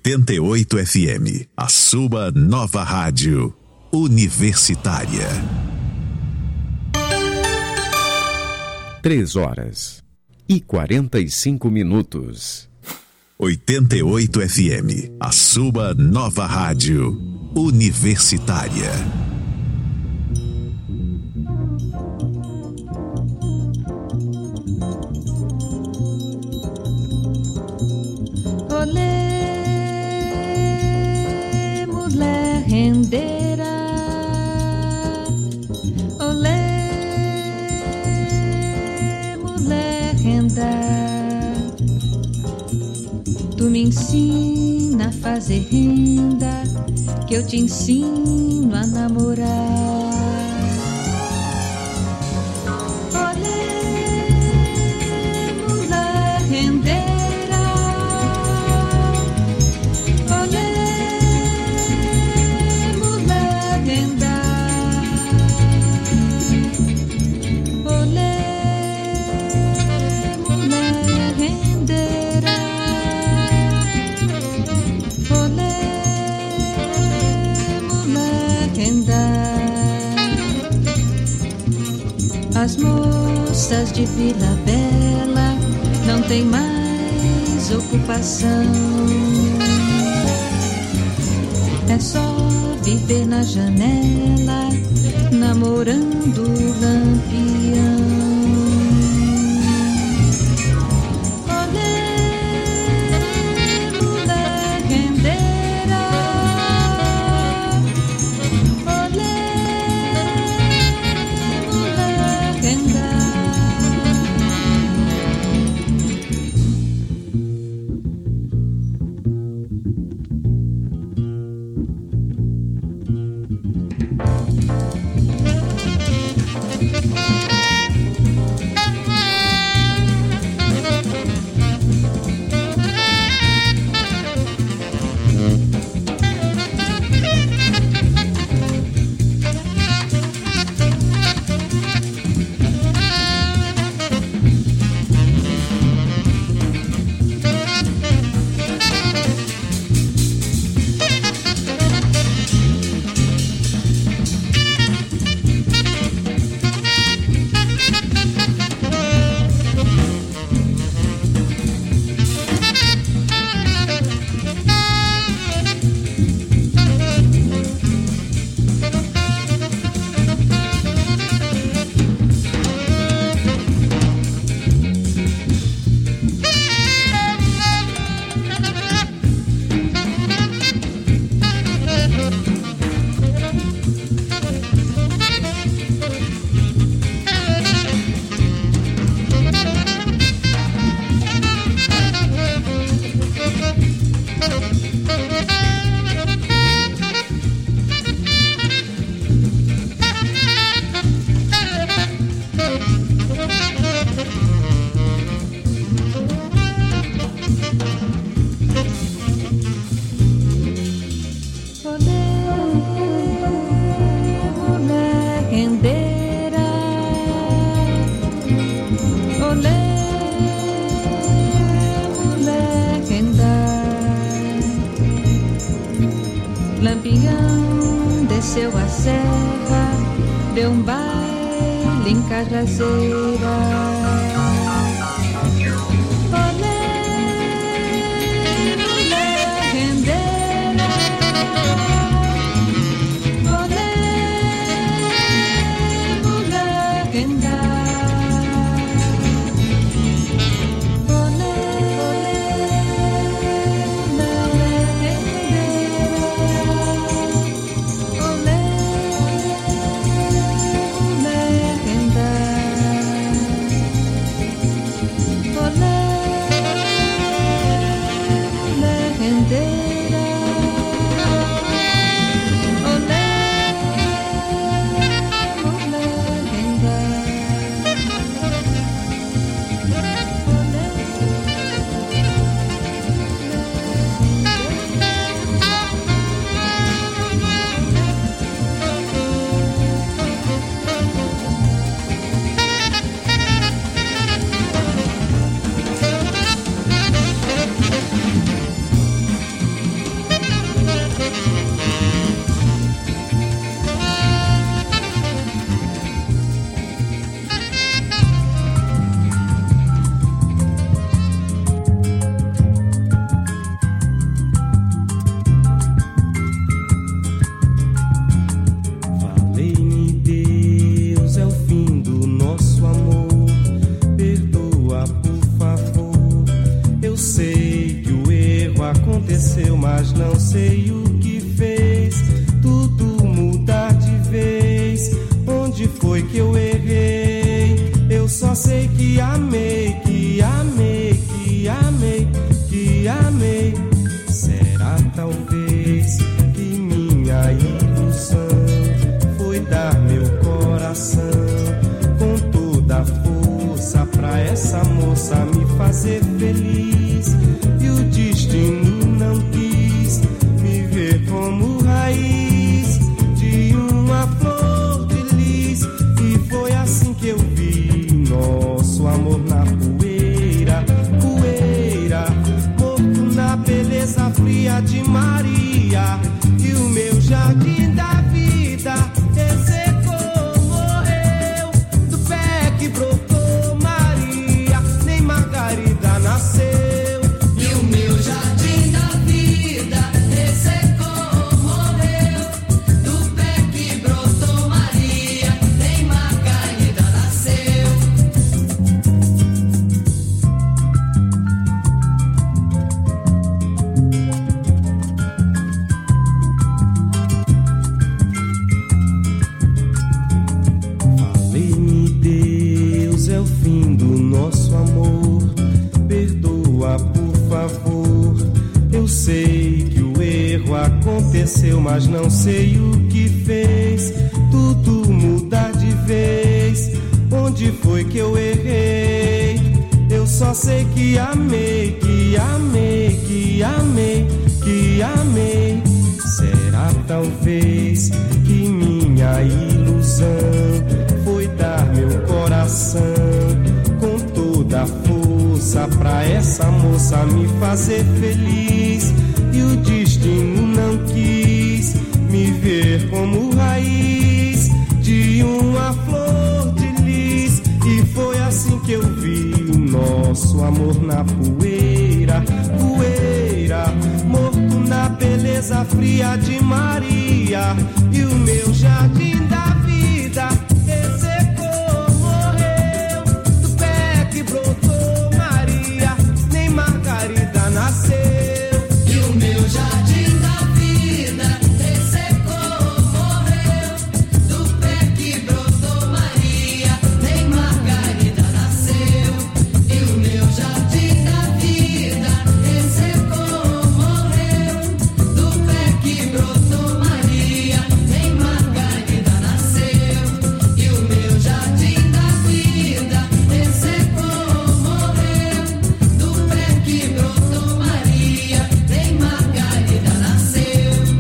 88 FM, a sua nova rádio universitária. 3h45. 88 FM, a sua nova rádio universitária. Olê, mulher rendeira, olê, mulher renda. Tu me ensina a fazer renda, que eu te ensino a namorar. As moças de Vila Bela não tem mais ocupação. É só viver na janela, namorando o Lampião. Lampião desceu a serra, deu um baile em Cajazeira. mas não sei o que fez tudo mudar de vez. Onde foi que eu errei? Eu só sei que amei, que amei, que amei, que amei. Será talvez que minha ilusão foi dar meu coração com toda a força pra essa moça me fazer feliz. E o destino não quis me ver como raiz de uma flor de lis. E foi assim que eu vi nosso amor na poeira, poeira, morto na beleza fria de Maria. E o meu jardim da vida ressecou, morreu do pé que brotou Maria, nem Margarida nasceu. E o meu jardim da vida ressecou, morreu do pé que brotou Maria, nem Margarida nasceu. Falei-me, Deus, é o fim do nosso amor. Perdoa, por favor. Eu sei que o erro aconteceu, mas não sei o que fez tudo mudar de vez. Onde foi que eu errei? Eu só sei que amei, que amei, que amei, que amei. Será talvez que minha ilusão foi dar meu coração com toda a força pra essa moça me fazer feliz. E o destino não quis me ver como raiz de uma flor de lis. E foi assim que eu vi o nosso amor na poeira, poeira, morto na beleza fria de Maria. E o meu jardim da vida ressecou, morreu do pé que brotou Maria, nem Margarida nasceu. E o meu jardim da vida ressecou, morreu do pé que brotou Maria, nem Margarida nasceu. E o meu jardim da vida ressecou, morreu do pé que brotou Maria, nem Margarida nasceu. E o meu jardim da vida ressecou, morreu do pé que brotou Maria, nem Margarida nasceu.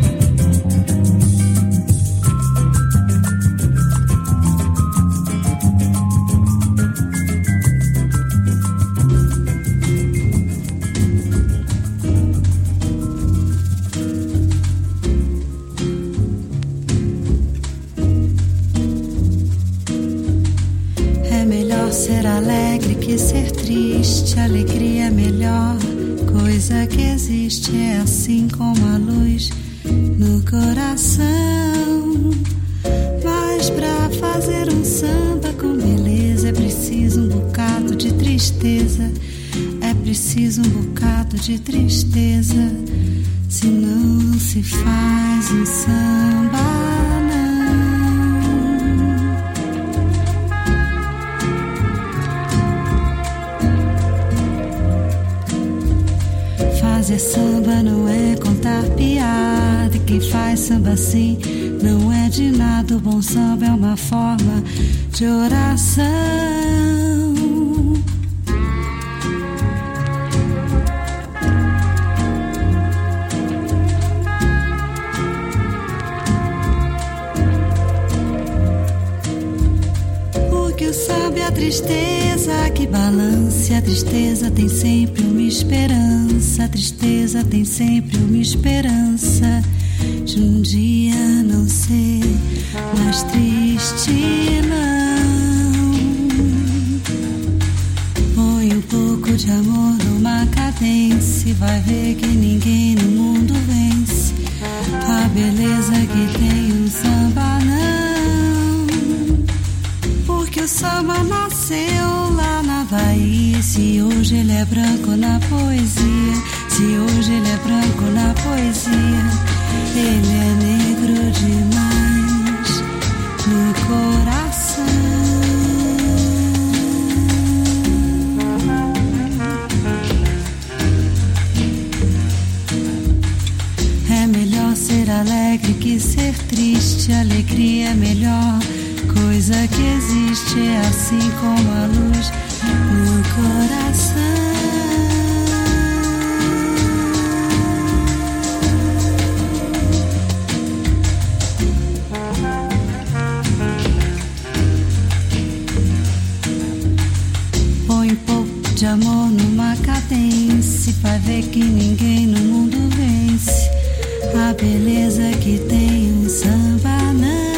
É melhor ser alegre que ser triste. Alegria é melhor coisa que existe. É assim como a luz no coração. Mas pra fazer um samba com beleza é preciso um bocado de tristeza. É preciso um bocado de tristeza. Senão não se faz um samba, não. Fazer samba não é contar piada. E quem faz samba assim não é de nada. O bom samba é uma forma de oração. Porque o samba é a tristeza que balança. A tristeza tem sempre uma esperança. A tristeza tem sempre uma esperança de um dia não ser mais triste, não. Põe um pouco de amor numa cadência e vai ver que ninguém no mundo vence a beleza que tem um samba, não. Porque o samba nasceu lá na Bahia. Se hoje ele é branco na poesia, se Se hoje ele é branco na poesia, ele é negro demais no coração. É melhor ser alegre que ser triste. Alegria é a melhor coisa que existe. É assim como a luz no coração. Põe um pouco de amor numa cadência, vai ver que ninguém no mundo vence a beleza que tem um samba, não.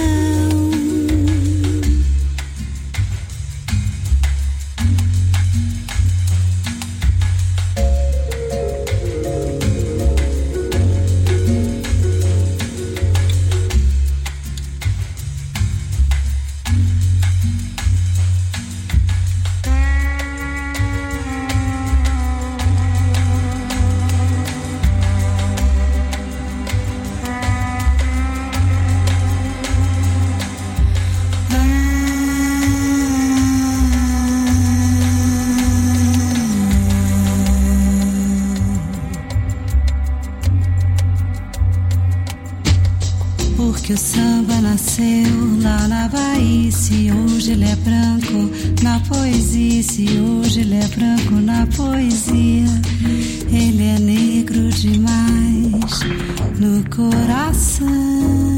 Porque o samba nasceu lá na Bahia. Se hoje ele é branco na poesia, se hoje ele é branco na poesia, ele é negro demais no coração.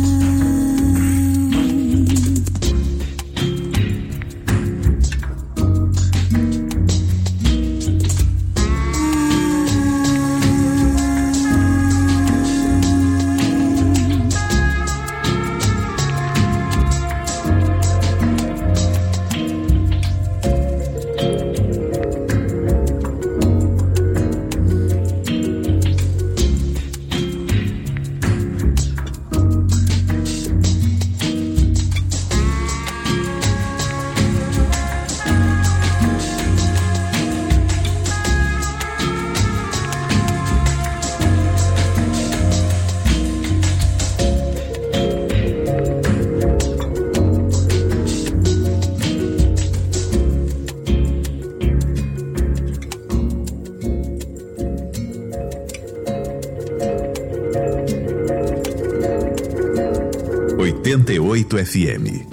FM.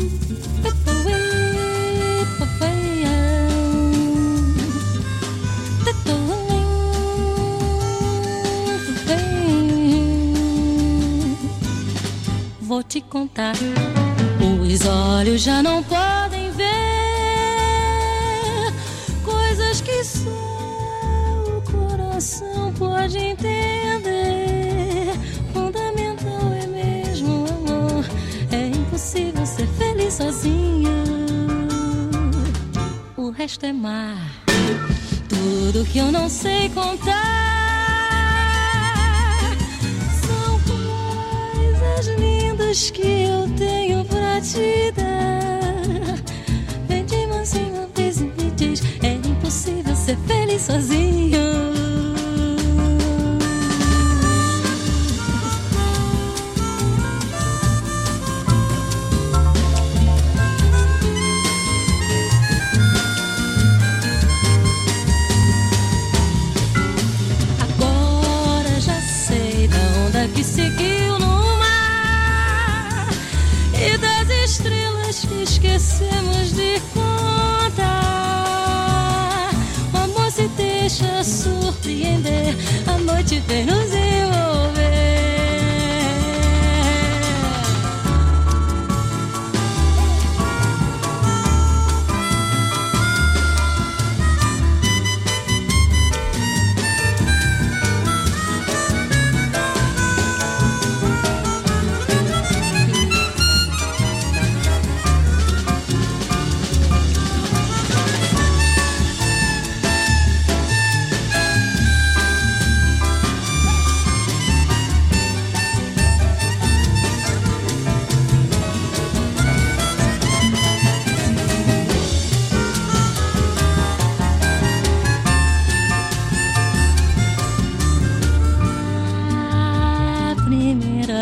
Vou te contar, os olhos já não podem ver coisas que só o coração pode entender. Fundamental é mesmo o amor, é impossível ser feliz sozinho. O resto é mar, tudo que eu não sei contar. Lindas que eu tenho pra te dar. Vem de mansinho uma vez e me diz, é impossível ser feliz sozinho. Agora já sei da onda que seguiu no estrelas que esquecemos de contar. O amor se deixa surpreender, a noite vem nos envolver.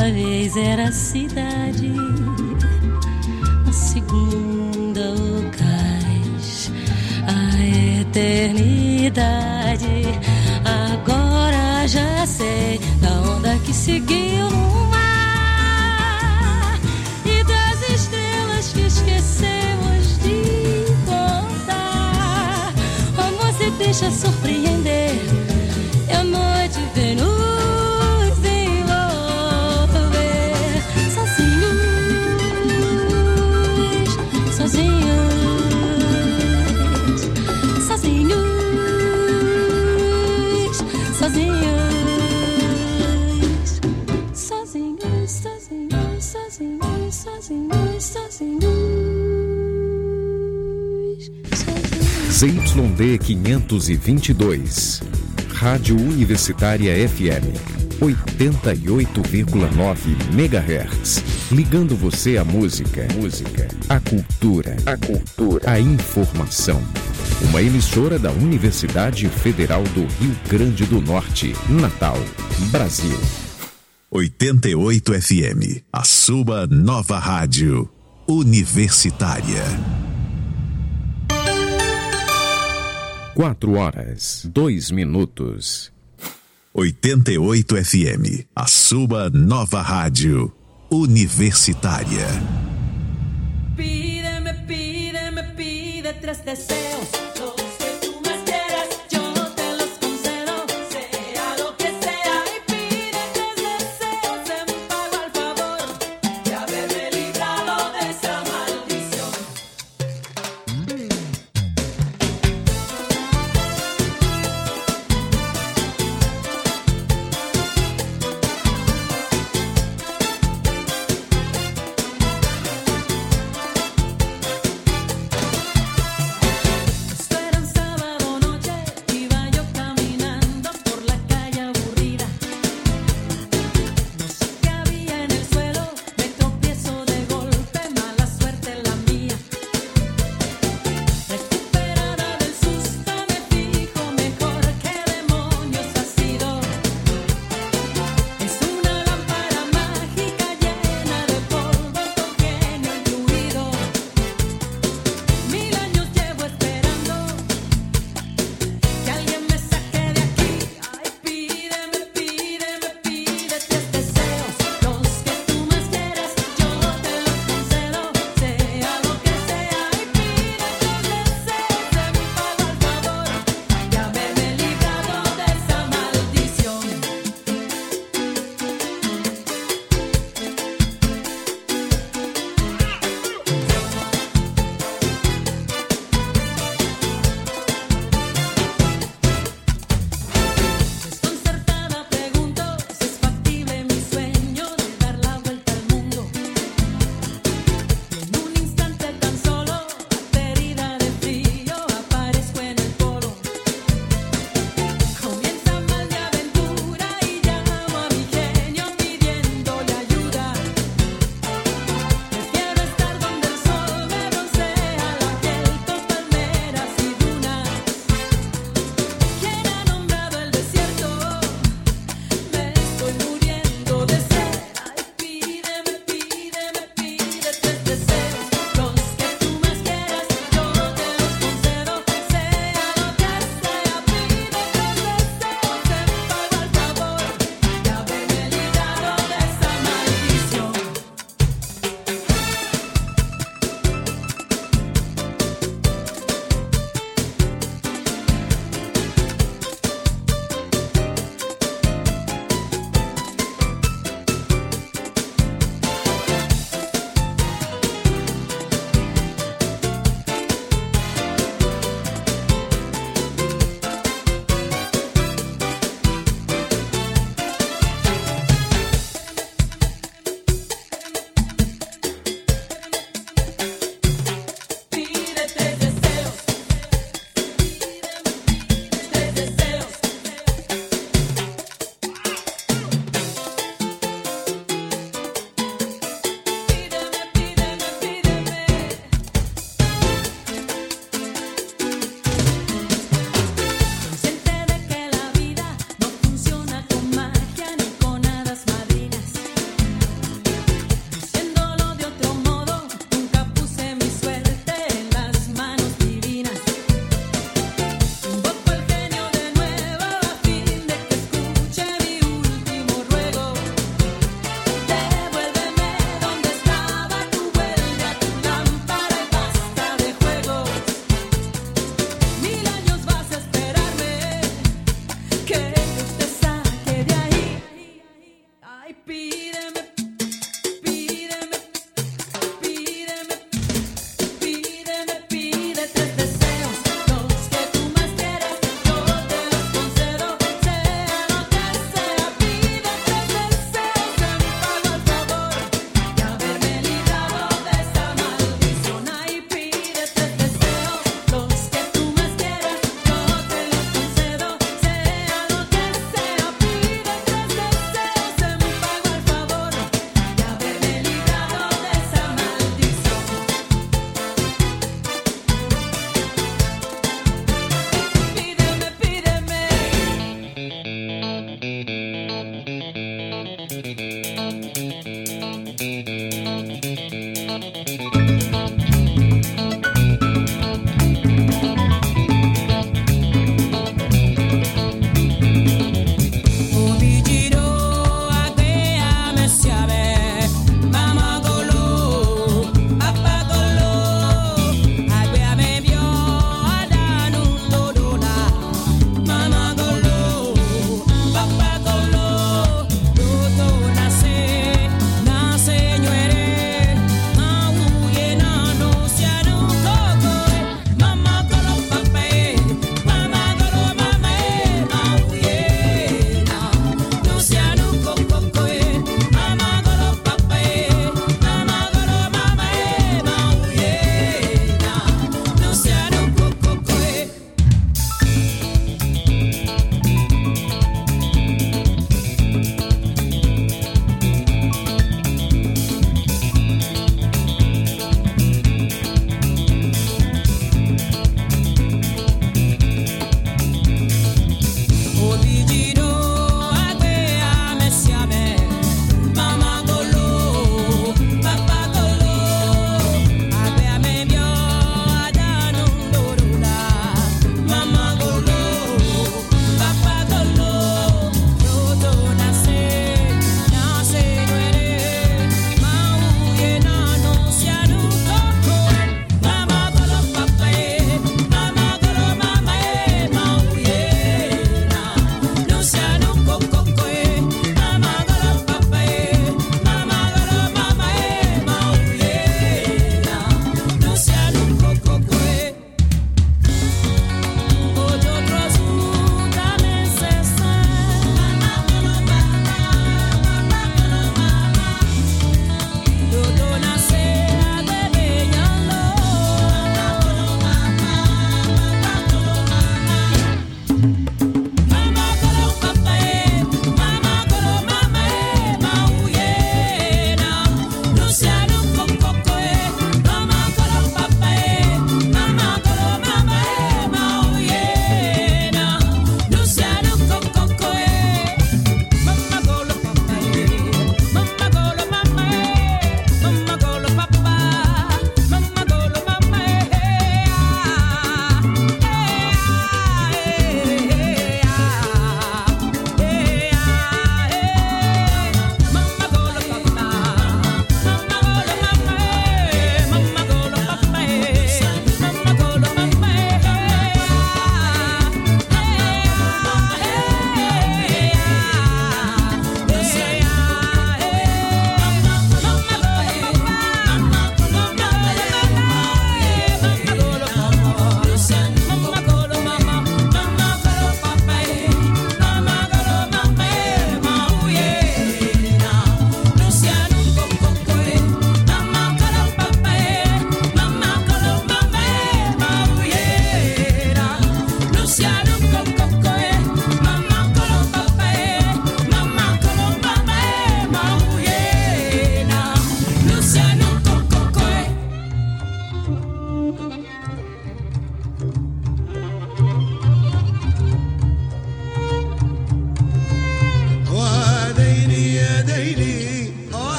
Uma vez era a cidade, a segunda o cais, a eternidade. Agora já sei da onda que seguiu no mar e das estrelas que esquecemos de contar. O amor se deixa surpreender e a noite vem nos envolver. Sozinhos, sozinhos, sozinhos, sozinhos, sozinhos, sozinhos, sozinhos, sozinhos. ZYD 522, Rádio Universitária FM, 88,9 MHz. Ligando você à música, à cultura, a informação. Uma emissora da Universidade Federal do Rio Grande do Norte, Natal, Brasil. 88 FM, a sua nova rádio universitária. 4h02. 88 FM, a sua nova rádio universitária. Pídeme, pídeme, pide 3 deseos. Los que tú me quieras, yo te los concedo. Sea lo que sea y pide 3 deseos en pago al favor de haberme librado de esa maldición. Esperanza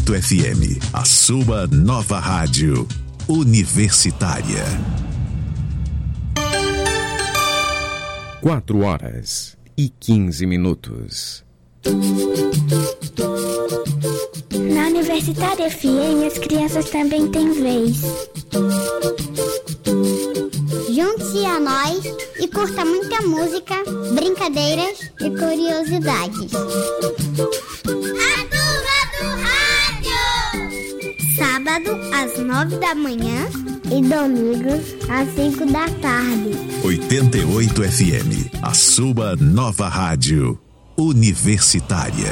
88 FM, a sua nova rádio universitária. 4h15. Na Universitária FM, as crianças também têm vez. Junte-se a nós e curta muita música, brincadeiras e curiosidades. A Turma do Rádio! Sábado, às 9 da manhã e domingo, às 5 da tarde. 88 FM, a sua nova rádio universitária.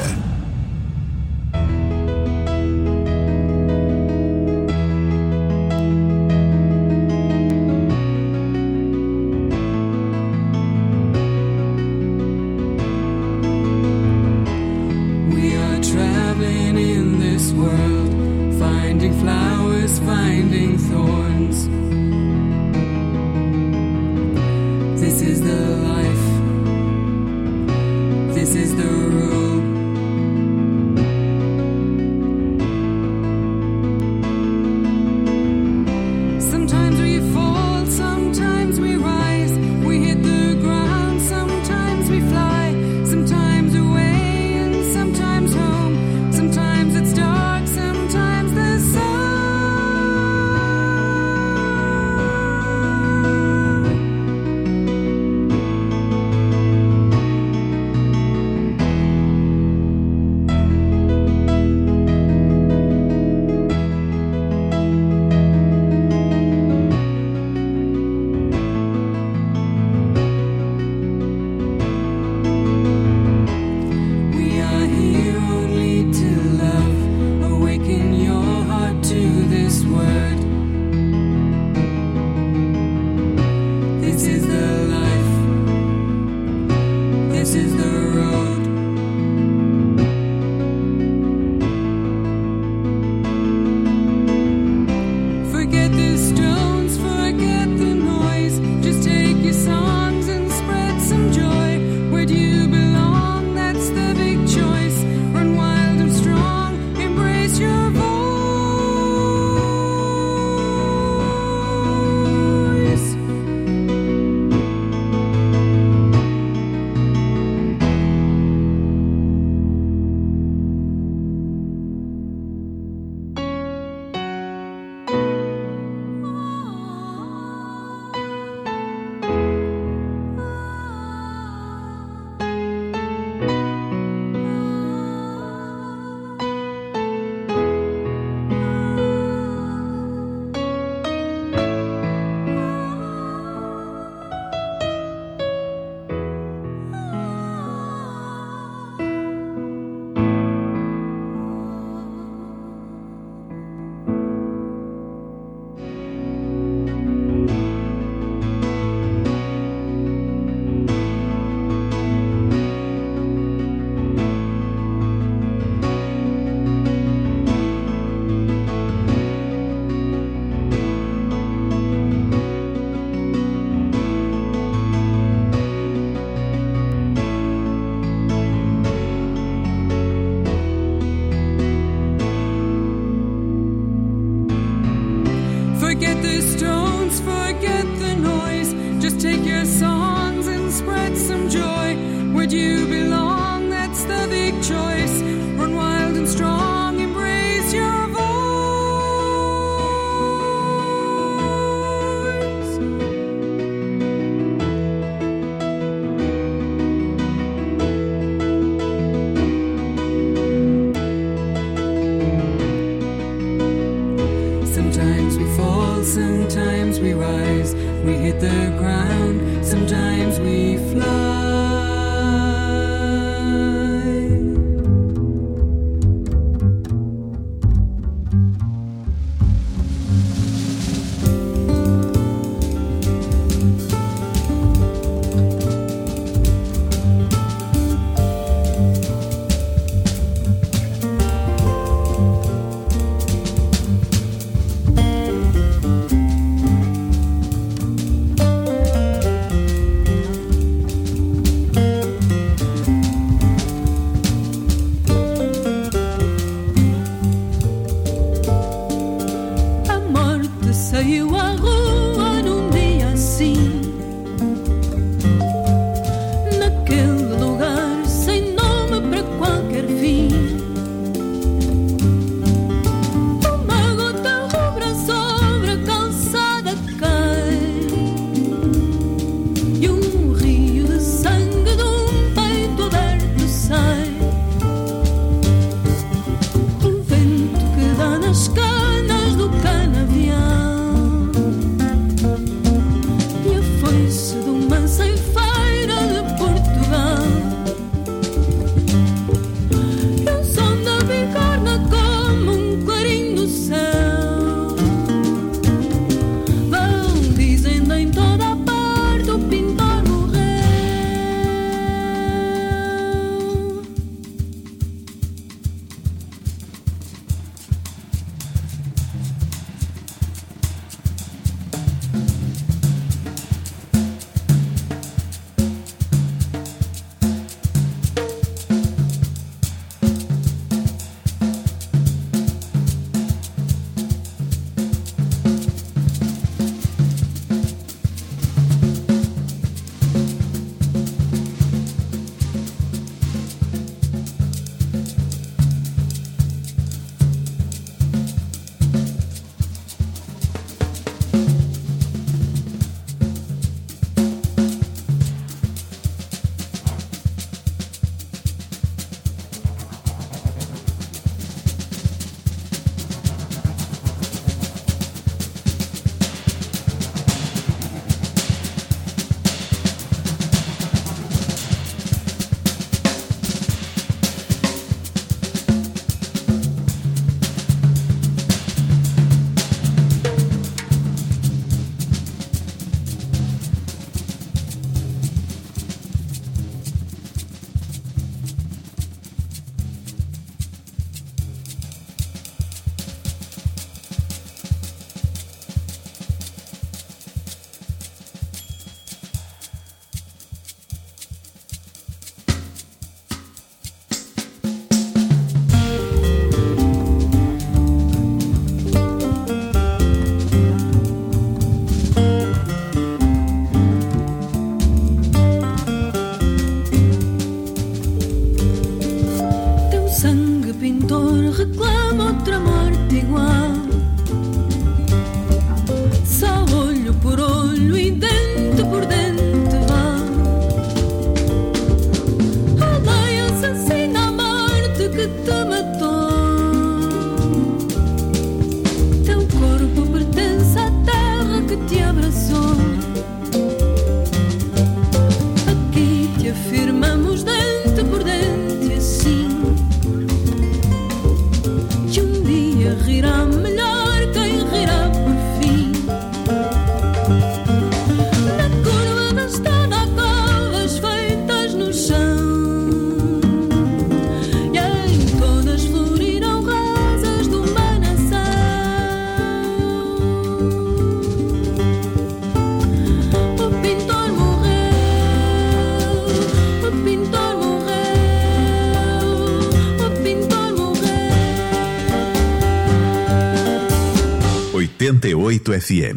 98 FM.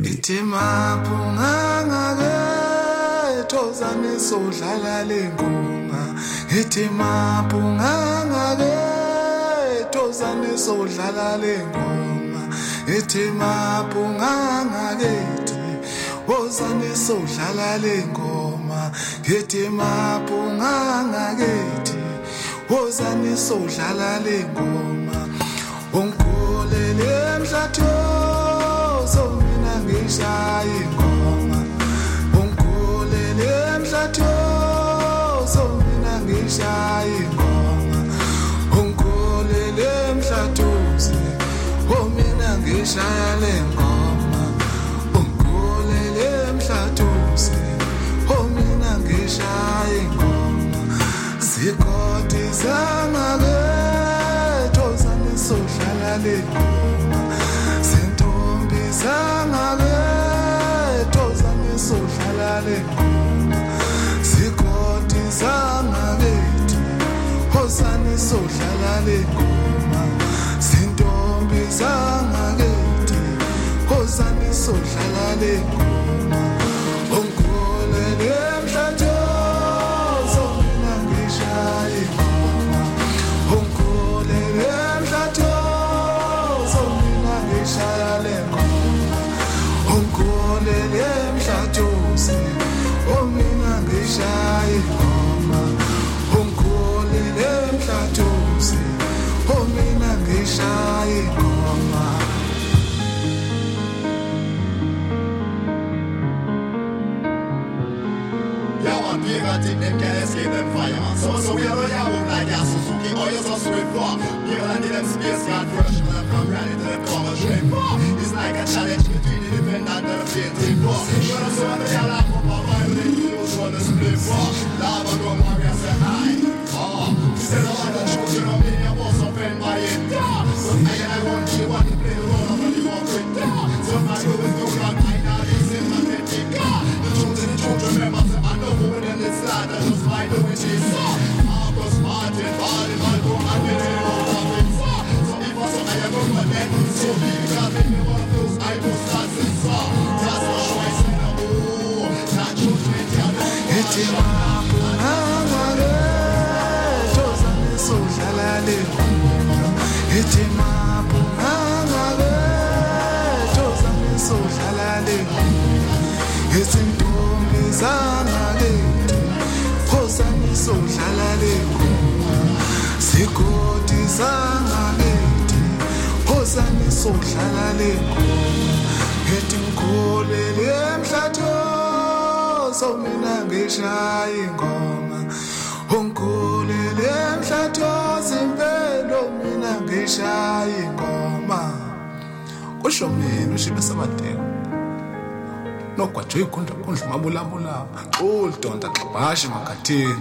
Tozani sodlala lengoma ethi mapunganga tozani sodlala lengoma ethi mapunganga wozani sodlala lengoma ethi mapunganga wozani sodlala lengoma ongolele mhlatho mina ngishaya ingoma mina ngishaya ingoma ongolele mhlatuze mina ngishaya lengoma ongolele mhlatuze mina ngishaya ingoma zikoti zangake tozani sodlala lengoma zintombi zangake tozani sodlala lengoma zikoti zangakithi hosani sodlala lengoma zintombi zangakithi hosani sodlala lengoma ongolele mhlathozo mina ngishaya ingoma ongolele mhlathozo mina ngishaya lengoma ongolele mhlathozo mina ngishaya ingoma ongolele mhlathozi mina ngishaya ingoma Yawan bigger think them can't escape them fire. So we are a move like a Suzuki or you're so swift for. Give them them space yard fresh when I'm from rally to them come and straight for. It's like a challenge between the defendant and the painting for. You're not so on the yard up on my on the split for. Lava go Maria say hi. Said all the truth, you know me, I was offended by it. So I want you want to play the role of a new friend. So my go with no run, I know this is my technique. The truth, remember, I know who in this side, I just find the witches. Marcus Martin, Martin, Marco, and the name of it. So if I saw I ever went then, so big, because if you want those, I go start to saw. That's the choice in the war. Not truth, it's your sodlala lengoma ethi mapunganga tozani sodlala lengoma izintombi zangakithi hosani sodlala lengoma zikoti zangakithi hosani sodlala lengoma ethi ngolele mhlathozo mina ngishaya ingoma ongolele mhlathozi impelo mina ngishaya ingoma kusho mina ushibe samadeko nogwaje ikhundla mabulabula uldonda xabhashi makhathini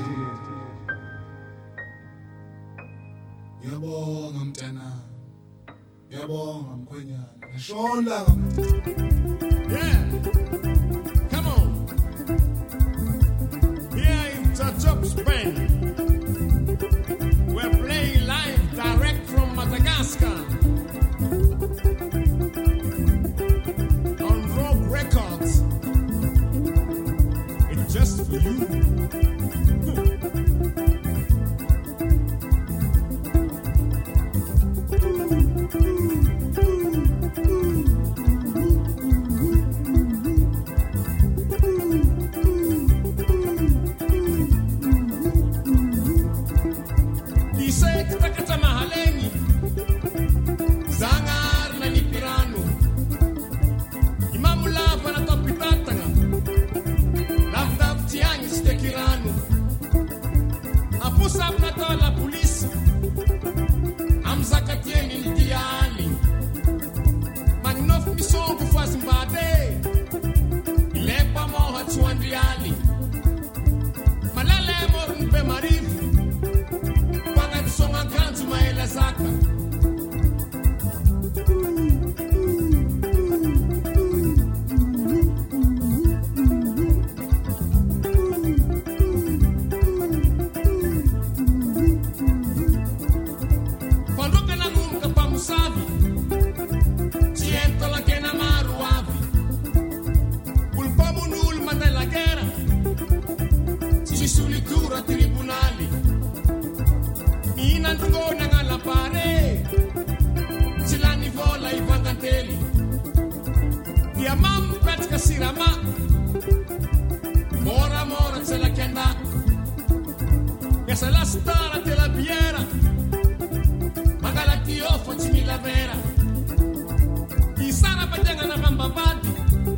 ngiyabonga mntana ngiyabonga mkhwenyana ngishona yeah come on here in Touch-Up Spain we're playing live direct from Madagascar on Rogue Records. It's just for you. Sticky sirama mora mora se la chianda e se la stara te la biera magala ti offo mi la vera i sana paganga na bambabati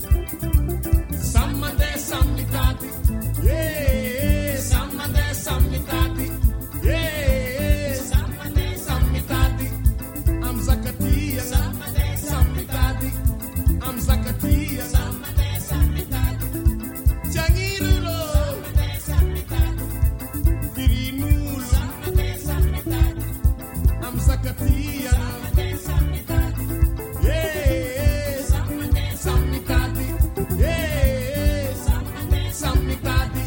sammade sammitati yeah sammade sammitati yeah sammade sammitati am zakatia sammade sammitati am zakatia sammade sammitati jangirulo sammade sammitati kirinulo sammade sammitati am zakatia sammade sammitati yeah sammade sammitati yeah sammade sammitati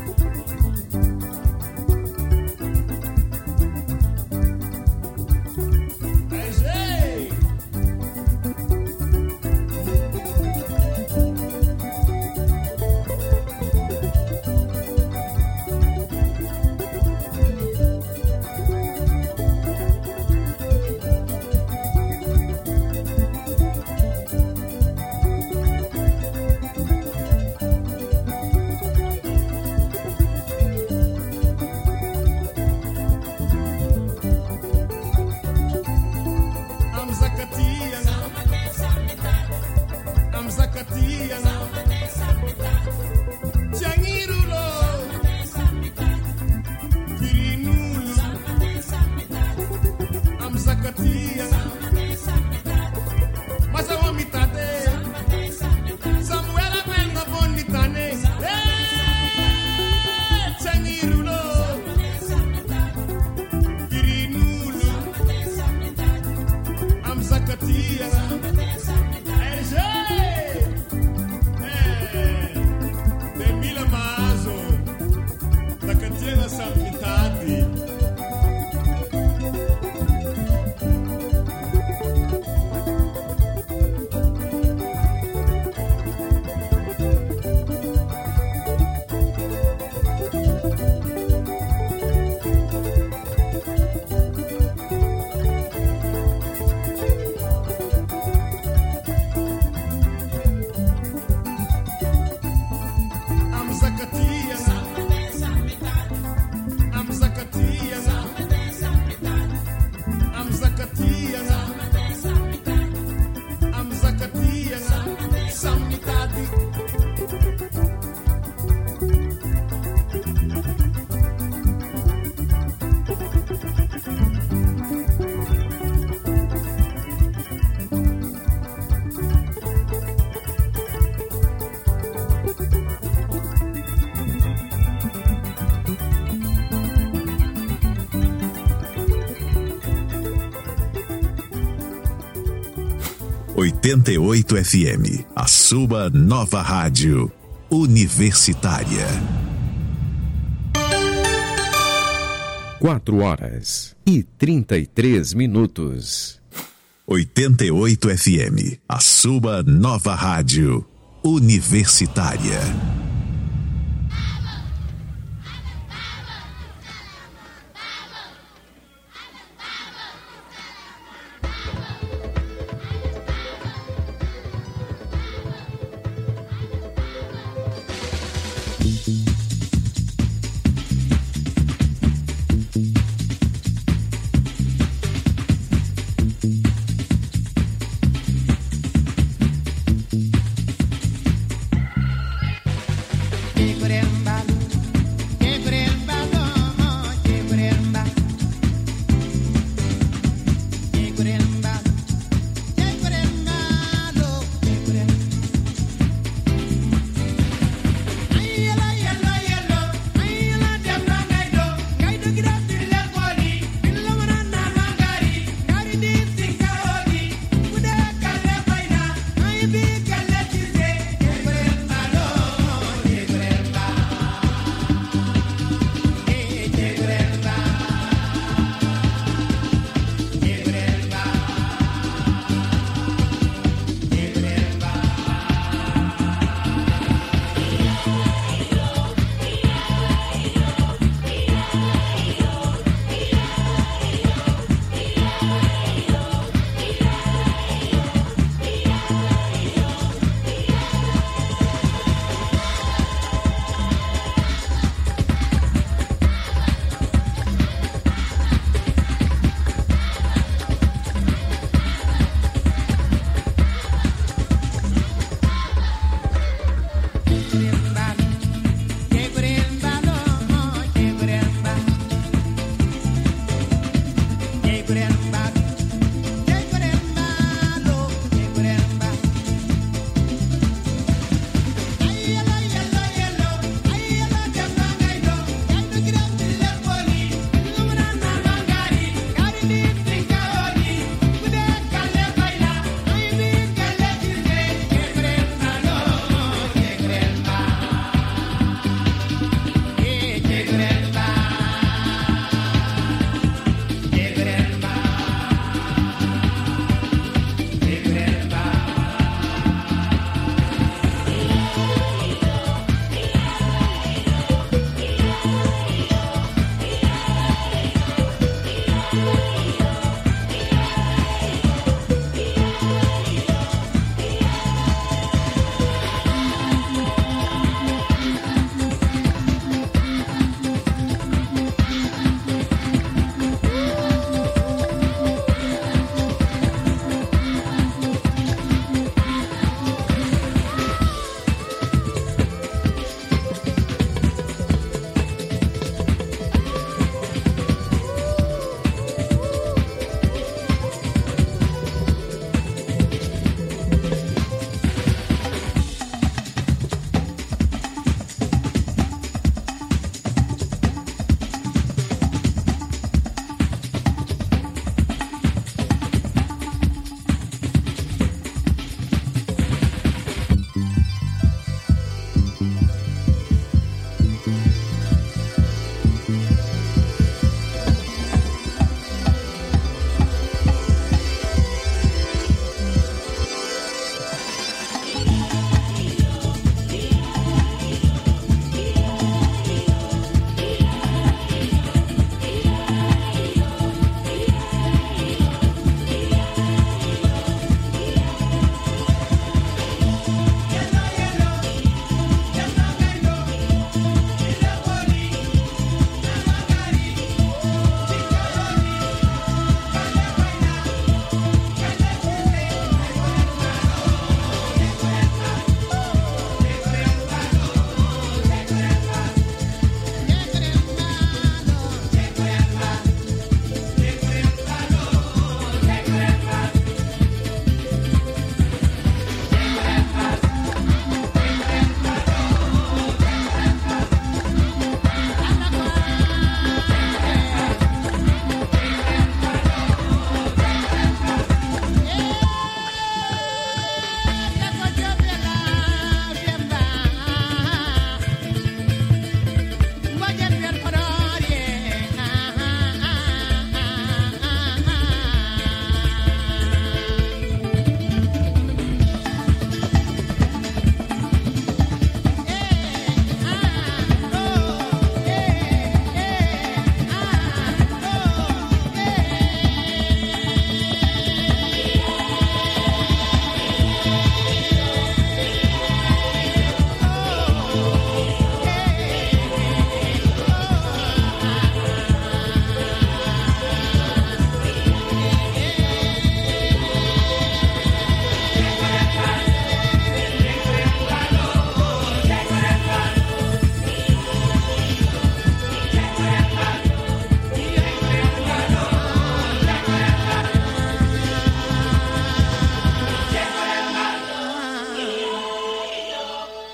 ...88 FM, a sua nova rádio universitária. 4h33. 88 FM, a sua nova rádio universitária.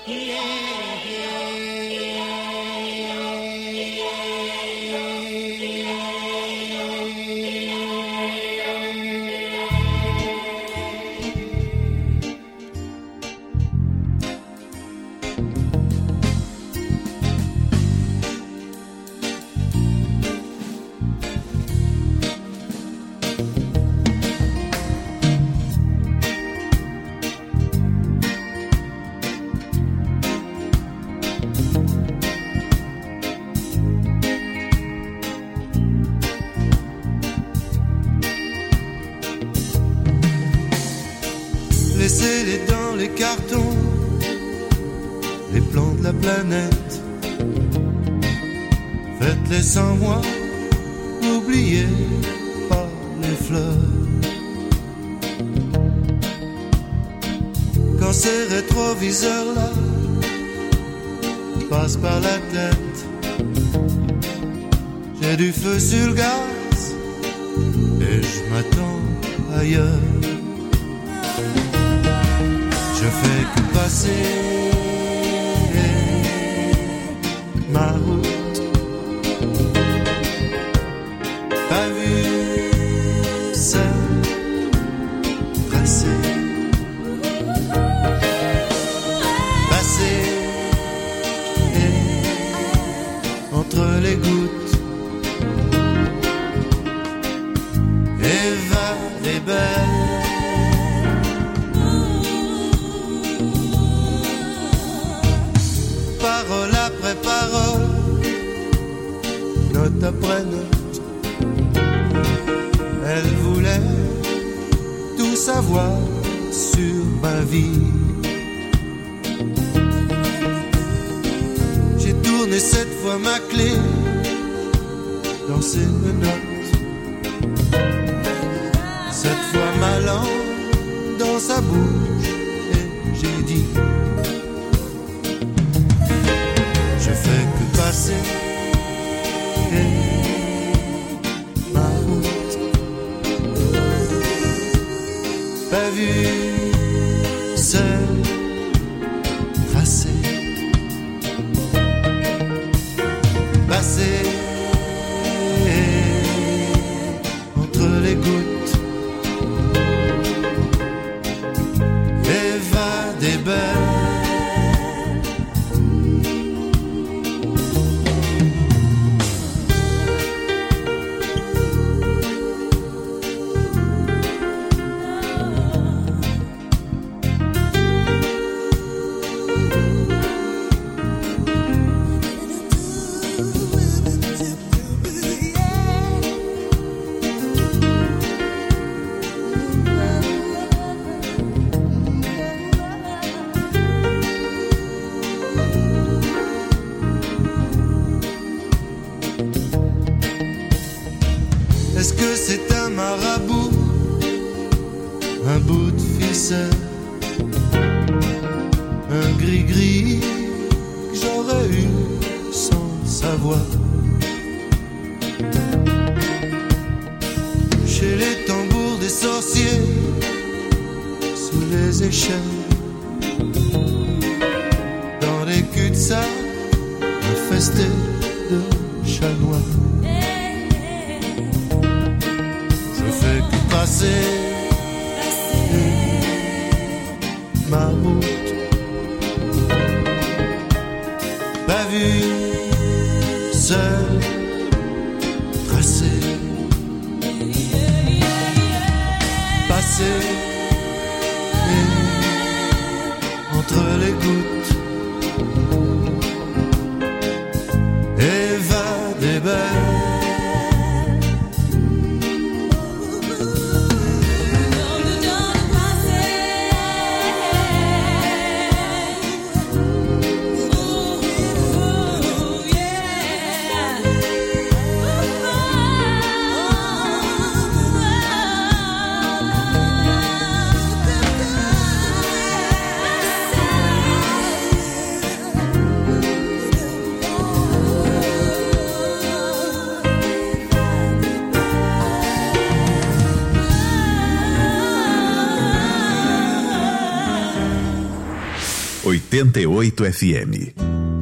Laissez-les dans les cartons, les plans de la planète. Faites-les sans moi, n'oubliez pas les fleurs. Quand ces rétroviseurs-là passent par la tête, j'ai du feu sur le gaz et je m'attends ailleurs. Je fais que passer ma route, pas vu celle tracée, passer entre les gouttes, Eva des belles. Parole après parole, note après note, elle voulait tout savoir sur ma vie. J'ai tourné cette fois ma clé dans ses menottes, cette fois ma langue dans sa bouche, et j'ai dit: je fais que passer ma route, pas vu seul tracé, passer entre les gouttes, Eva des belles. Est-ce que c'est un marabout, un bout de ficelle, un gris-gris que j'aurais eu sans savoir? Chez les tambours des sorciers, sous les échelles, dans les cul-de-sac, infestés de chats noirs. Passer ma route, pas vu seul tracé, passer entre les gouttes, Eva des belles. 88 FM.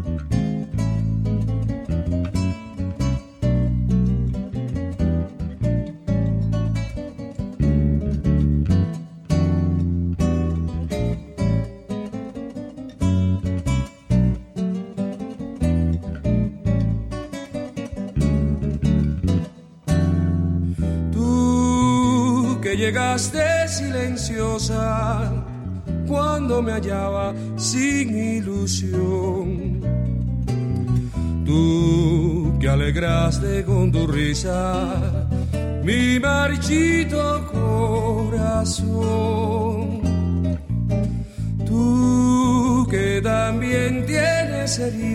Llegaste silenciosa cuando me hallaba sin ilusión. Tú que alegraste con tu risa mi marchito corazón. Tú que también tienes heridas